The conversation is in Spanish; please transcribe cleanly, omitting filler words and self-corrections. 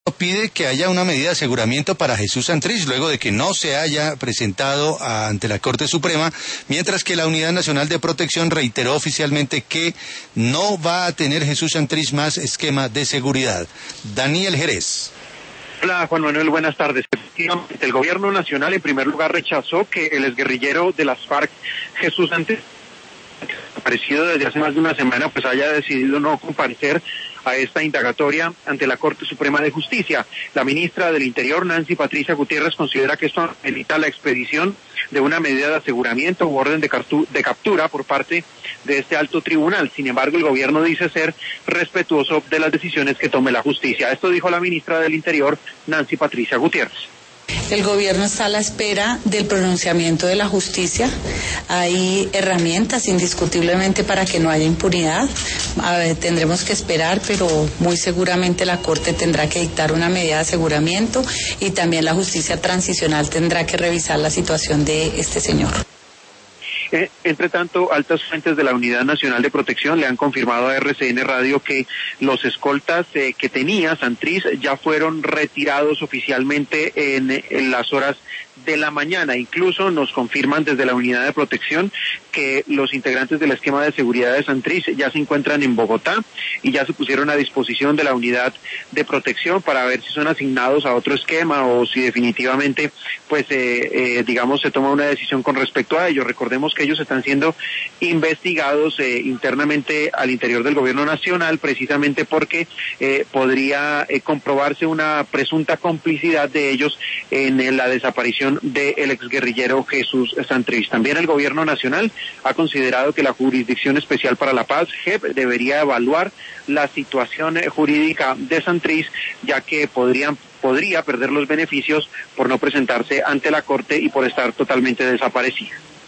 pide que haya una medida de aseguramiento para Jesús Santrich luego de que no se haya presentado ante la Corte Suprema, mientras que la Unidad Nacional de Protección reiteró oficialmente que no va a tener Jesús Santrich más esquema de seguridad. Daniel Jerez. Hola Juan Manuel, buenas tardes. Efectivamente, el gobierno nacional en primer lugar rechazó que el exguerrillero de las FARC, Jesús Santrich, aparecido desde hace más de una semana, pues haya decidido no comparecer a esta indagatoria ante la Corte Suprema de Justicia. La ministra del Interior, Nancy Patricia Gutiérrez, considera que esto evita la expedición de una medida de aseguramiento u orden de captura por parte de este alto tribunal. Sin embargo, el gobierno dice ser respetuoso de las decisiones que tome la justicia. Esto dijo la ministra del Interior, Nancy Patricia Gutiérrez. El gobierno está a la espera del pronunciamiento de la justicia. Hay herramientas indiscutiblemente para que no haya impunidad. Tendremos que esperar, pero muy seguramente la Corte tendrá que dictar una medida de aseguramiento y también la justicia transicional tendrá que revisar la situación de este señor. Entre tanto, altas fuentes de la Unidad Nacional de Protección le han confirmado a RCN Radio que los escoltas que tenía Santrich ya fueron retirados oficialmente en las horas de la mañana. Incluso nos confirman desde la Unidad de Protección que los integrantes del esquema de seguridad de Santrich ya se encuentran en Bogotá y ya se pusieron a disposición de la Unidad de Protección para ver si son asignados a otro esquema o si definitivamente pues se toma una decisión con respecto a ello. Recordemos que ellos están siendo investigados internamente al interior del gobierno nacional precisamente porque podría comprobarse una presunta complicidad de ellos en la desaparición del exguerrillero Jesús Santrich. También el gobierno nacional ha considerado que la Jurisdicción Especial para la Paz, JEP, debería evaluar la situación jurídica de Santrich, ya que podría perder los beneficios por no presentarse ante la Corte y por estar totalmente desaparecida.